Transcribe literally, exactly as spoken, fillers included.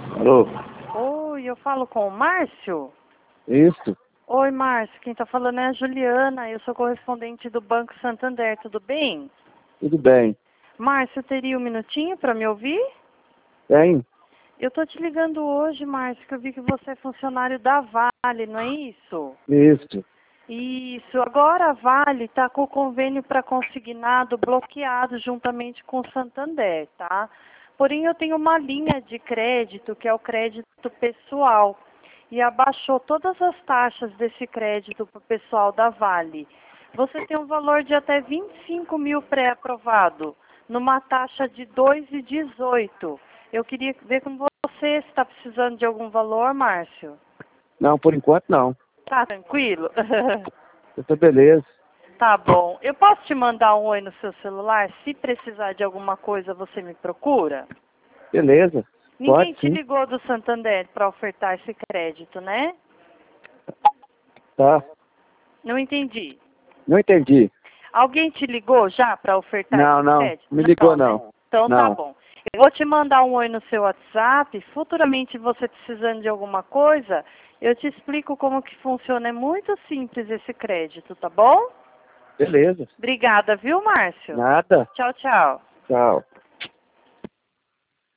Alô? Oi, eu falo com o Márcio? Isso? Oi, Márcio, quem tá falando é a Juliana, eu sou correspondente do Banco Santander, tudo bem? Tudo bem. Márcio, teria um minutinho para me ouvir? Tem? Eu tô te ligando hoje, Márcio, que eu vi que você é funcionário da Vale, não é isso? Isso. Isso, agora a Vale está com o convênio para consignado bloqueado juntamente com o Santander, tá? Porém, eu tenho uma linha de crédito, que é o crédito pessoal, e abaixou todas as taxas desse crédito para o pessoal da Vale. Você tem um valor de até vinte e cinco mil pré-aprovado, numa taxa de dois vírgula dezoito. Eu queria ver com você se está precisando de algum valor, Márcio. Não, por enquanto não. Tá tranquilo? Eu tô beleza. Tá bom. Eu posso te mandar um oi no seu celular? Se precisar de alguma coisa, você me procura? Beleza. Ninguém Pode te sim. ligou do Santander para ofertar esse crédito, né? Tá. Não entendi. Não entendi. Alguém te ligou já para ofertar Não, esse não. crédito? Me ligou Não, né? não. Então tá Não. bom. Eu vou te mandar um oi no seu WhatsApp. Futuramente você precisando de alguma coisa, eu te explico como que funciona. É muito simples esse crédito, tá bom? Beleza. Obrigada, viu, Márcio? Nada. Tchau, tchau. Tchau.